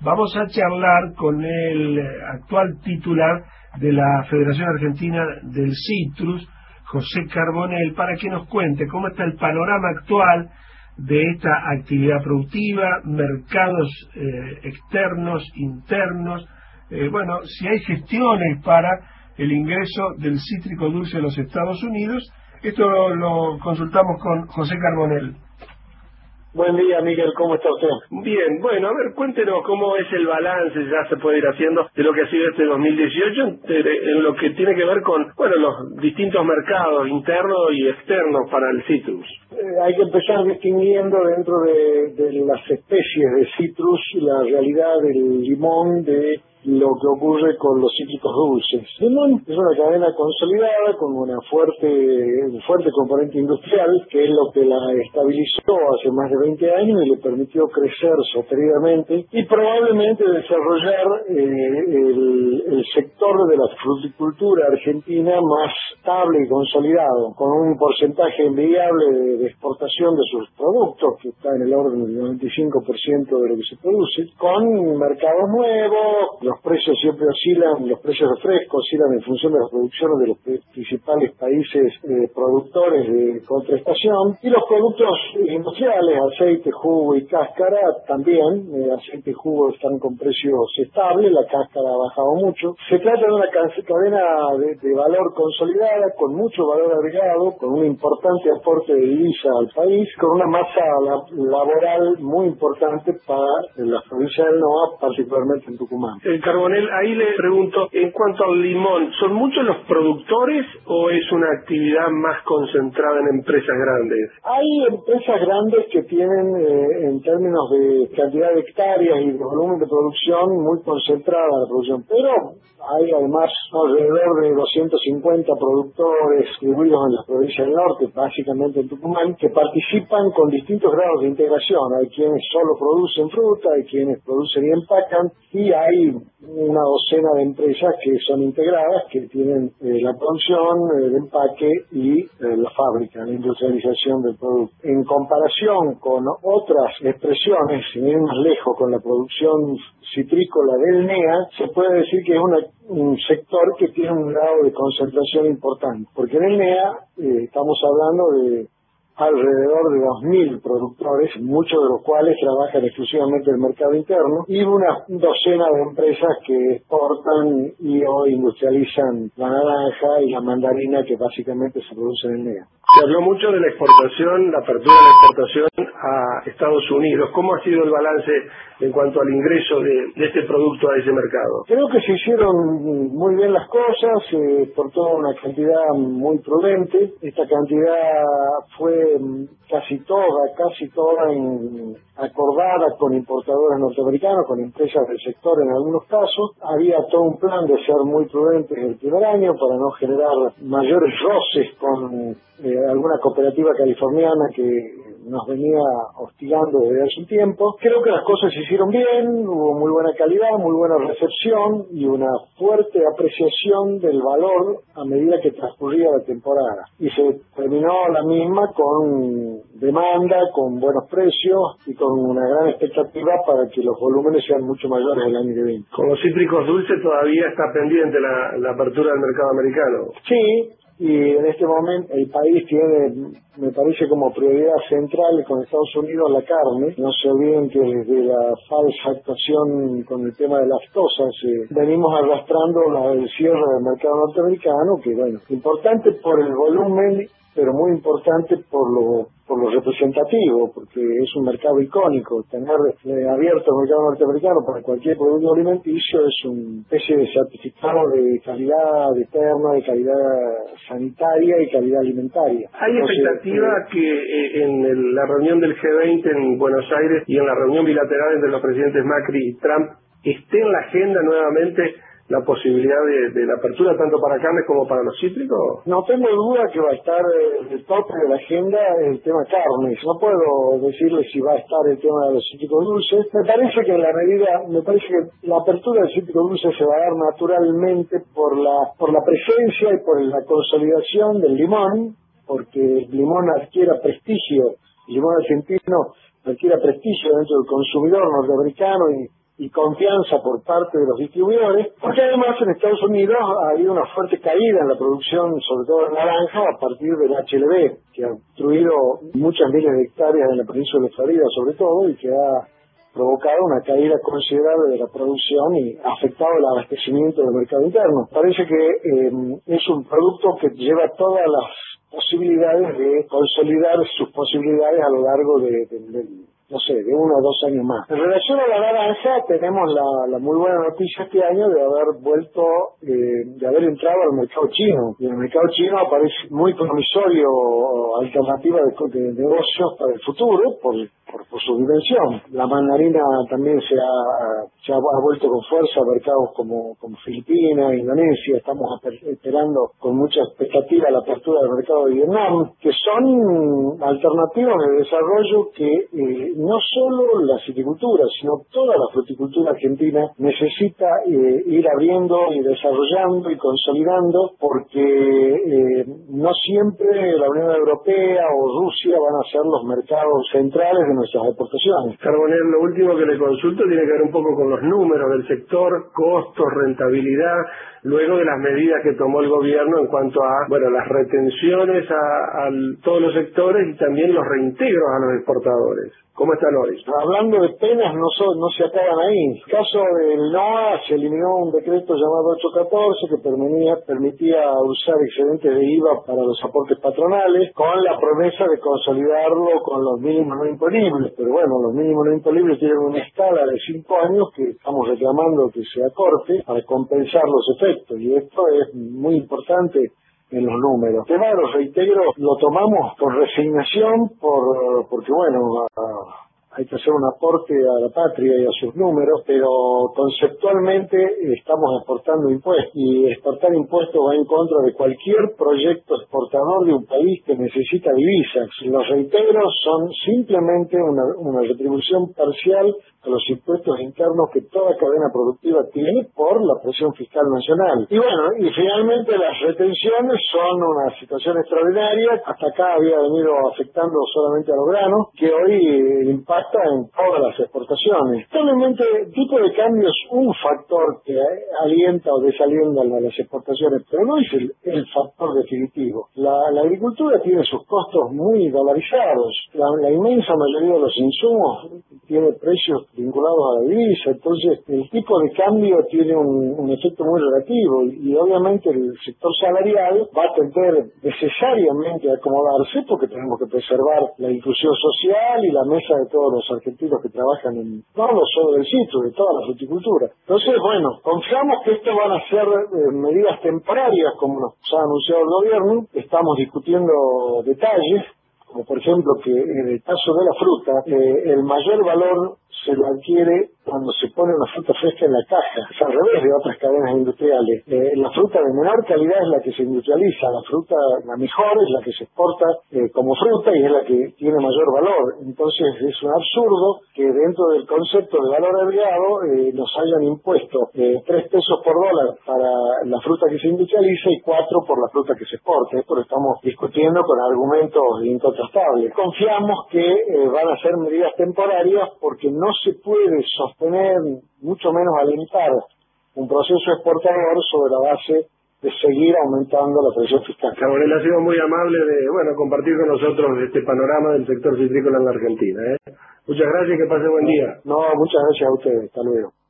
Vamos a charlar con el actual titular de la Federación Argentina del Citrus, José Carbonell, para que nos cuente cómo está el panorama actual de esta actividad productiva, mercados externos, internos, si hay gestiones para el ingreso del cítrico dulce a los Estados Unidos. Esto lo consultamos con José Carbonell. Buen día, Miguel, ¿cómo está usted? Bien, bueno, a ver, cuéntenos cómo es el balance, ya se puede ir haciendo, de lo que ha sido este 2018 en lo que tiene que ver con, los distintos mercados internos y externos para el citrus. Hay que empezar distinguiendo dentro de las especies de citrus la realidad del limón, de lo que ocurre con los cítricos dulces. El limón es una cadena consolidada con un fuerte componente industrial, que es lo que la estabilizó hace más de 20 años y le permitió crecer sostenidamente y probablemente desarrollar el sector de la fruticultura argentina más estable y consolidado, con un porcentaje envidiable de exportación de sus productos, que está en el orden del 95% de lo que se produce, con mercados nuevos. Los precios siempre oscilan, los precios de fresco oscilan en función de las producciones de los principales países productores de contraestación, y los productos industriales, aceite, jugo y cáscara también. Aceite y jugo están con precios estables, la cáscara ha bajado mucho. Se trata de una cadena de valor consolidada, con mucho valor agregado, con un importante aporte de divisa al país, con una masa laboral muy importante para la provincia del NOA, particularmente en Tucumán. Carbonell, ahí le pregunto, en cuanto al limón, ¿son muchos los productores o es una actividad más concentrada en empresas grandes? Hay empresas grandes que tienen, en términos de cantidad de hectáreas y de volumen de producción, muy concentrada la producción, pero hay además alrededor de 250 productores distribuidos en las provincias del norte, básicamente en Tucumán, que participan con distintos grados de integración. Hay quienes solo producen fruta, hay quienes producen y empacan, y hay una docena de empresas que son integradas, que tienen la producción, el empaque y la fábrica, la industrialización del producto. En comparación con otras expresiones, sin ir más lejos, con la producción citrícola del NEA, se puede decir que es un sector que tiene un grado de concentración importante, porque en el NEA estamos hablando de alrededor de 2.000 productores, muchos de los cuales trabajan exclusivamente en el mercado interno, y una docena de empresas que exportan y o industrializan la naranja y la mandarina, que básicamente se producen en el NEA. Se habló mucho de la exportación, la apertura de la exportación a Estados Unidos. ¿Cómo ha sido el balance en cuanto al ingreso de este producto a ese mercado? Creo que se hicieron muy bien las cosas, por toda una cantidad muy prudente. Esta cantidad fue casi toda acordada con importadores norteamericanos, con empresas del sector en algunos casos. Había todo un plan de ser muy prudentes el primer año para no generar mayores roces con alguna cooperativa californiana que nos venía hostigando desde hace un tiempo. Creo que las cosas se hicieron bien, hubo muy buena calidad, muy buena recepción y una fuerte apreciación del valor a medida que transcurría la temporada. Y se terminó la misma con demanda, con buenos precios y con una gran expectativa para que los volúmenes sean mucho mayores el año que viene. Con los cítricos dulces todavía está pendiente la apertura del mercado americano. Sí. Y en este momento el país tiene, me parece, como prioridad central con Estados Unidos la carne. No se olviden que desde la falsa actuación con el tema de las lactosa venimos arrastrando el cierre del mercado norteamericano, que importante por el volumen, pero muy importante por lo representativo, porque es un mercado icónico. Tener abierto el mercado norteamericano para cualquier producto alimenticio es una especie de certificado de calidad eterna, de calidad sanitaria y calidad alimentaria. ¿Hay expectativa que en la reunión del G20 en Buenos Aires y en la reunión bilateral entre los presidentes Macri y Trump esté en la agenda nuevamente la posibilidad de la apertura tanto para carnes como para los cítricos? No tengo duda que va a estar el tope de la agenda el tema carnes. No puedo decirle si va a estar el tema de los cítricos dulces. Me parece que la apertura del cítrico dulce se va a dar naturalmente por la presencia y por la consolidación del limón, porque el limón adquiera prestigio, el limón argentino adquiera prestigio dentro del consumidor norteamericano y confianza por parte de los distribuidores, porque además en Estados Unidos ha habido una fuerte caída en la producción, sobre todo de naranja, a partir del HLB, que ha destruido muchas miles de hectáreas en la península de Florida sobre todo, y que ha provocado una caída considerable de la producción y ha afectado el abastecimiento del mercado interno. Parece que es un producto que lleva todas las posibilidades de consolidar sus posibilidades a lo largo de no sé, de 1 o 2 años más. En relación a la naranja, tenemos la muy buena noticia este año de haber vuelto, de haber entrado al mercado chino. Y en el mercado chino aparece muy promisorio alternativa de negocios para el futuro, por su dimensión. La mandarina también se ha vuelto con fuerza a mercados como Filipinas, Indonesia. Estamos esperando con mucha expectativa la apertura del mercado de Vietnam, que son alternativas de desarrollo que no solo la silvicultura, sino toda la fruticultura argentina necesita ir abriendo y desarrollando y consolidando, porque no siempre la Unión Europea o Rusia van a ser los mercados centrales de nuestras exportaciones. Carbonell, lo último que le consulto tiene que ver un poco con los números del sector, costos, rentabilidad, luego de las medidas que tomó el gobierno en cuanto a, las retenciones a todos los sectores y también los reintegros a los exportadores. ¿Cómo están hoy? Hablando de penas, no se acaban ahí. En el caso del NOA, se eliminó un decreto llamado 814 que permitía usar excedentes de IVA para los aportes patronales, con la promesa de consolidarlo con los mínimos no imponibles. Pero bueno, los mínimos no imponibles tienen una escala de 5 años que estamos reclamando que se acorte para compensar los efectos. Y esto es muy importante en los números. El tema de los reintegros lo tomamos con resignación porque hay que hacer un aporte a la patria y a sus números, pero conceptualmente estamos exportando impuestos y exportar impuestos va en contra de cualquier proyecto exportador de un país que necesita divisas. Los reintegros son simplemente una retribución parcial a los impuestos internos que toda cadena productiva tiene por la presión fiscal nacional. Y finalmente las retenciones son una situación extraordinaria. Hasta acá había venido afectando solamente a los granos, que hoy impacta en todas las exportaciones. Probablemente el tipo de cambio es un factor que alienta o desalienta las exportaciones, pero no es el factor definitivo. La agricultura tiene sus costos muy dolarizados. La inmensa mayoría de los insumos tiene precios vinculados a la divisa, entonces el tipo de cambio tiene un efecto muy relativo y obviamente el sector salarial va a tender necesariamente a acomodarse porque tenemos que preservar la inclusión social y la mesa de todos los argentinos que trabajan no solo del citrus, de toda la fruticultura. Entonces, confiamos que esto van a ser medidas temporarias como nos ha anunciado el gobierno. Estamos discutiendo detalles, como por ejemplo que en el caso de la fruta, el mayor valor se lo adquiere cuando se pone una fruta fresca en la caja. Es al revés de otras cadenas industriales. La fruta de menor calidad es la que se industrializa, la fruta la mejor es la que se exporta como fruta y es la que tiene mayor valor. Entonces es un absurdo que dentro del concepto de valor agregado nos hayan impuesto 3 pesos por dólar para la fruta que se industrializa y 4 por la fruta que se exporta. Esto lo estamos discutiendo con argumentos incontrastables. Confiamos que van a ser medidas temporarias porque no se puede sostener, mucho menos alentar, un proceso exportador sobre la base de seguir aumentando la presión fiscal. Carbonell, ha sido muy amable de compartir con nosotros este panorama del sector citrícola en la Argentina. Muchas gracias y que pase buen día. No, muchas gracias a ustedes. Hasta luego.